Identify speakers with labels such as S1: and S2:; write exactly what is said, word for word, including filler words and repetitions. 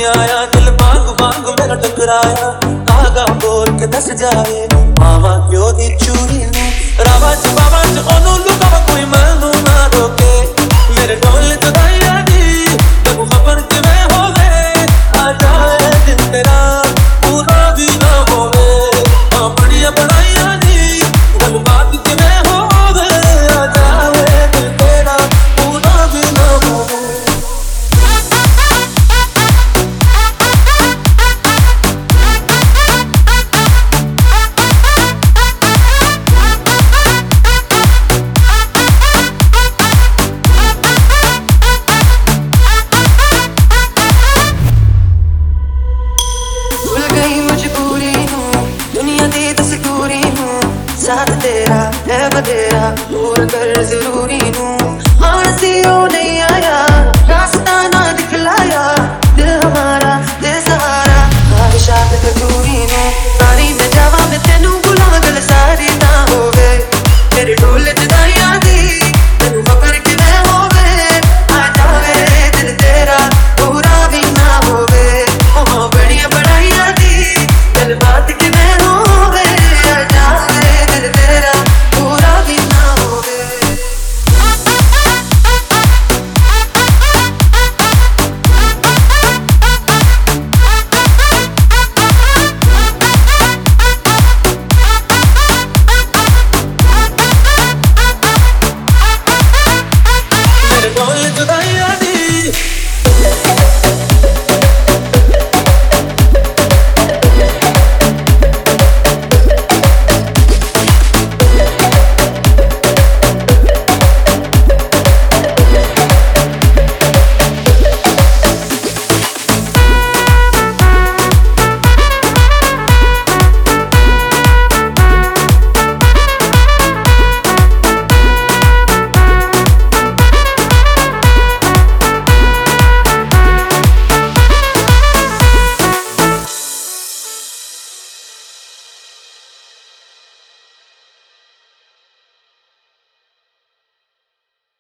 S1: नहीं आया, दिल मांग मांग मेरा टकराया, धागा बोल के दस जाए मावा क्यों दी चूड़ी नू रावा च बावा च ओनू लुकावा कोई मैनू ना रोके मेरे ढोल जुदाइया दी लगू खबर किवें होवे आ जाए दिन तेरा पूरा भी ना होवे हां बड़िया बनाइया दी गल बात किवें होवे आ जाए दिन तेरा पूरा भी ना होवे। साथ तेरा है बतेरा पूरा कर जरूरी हूँ हाँ सी नहीं आया।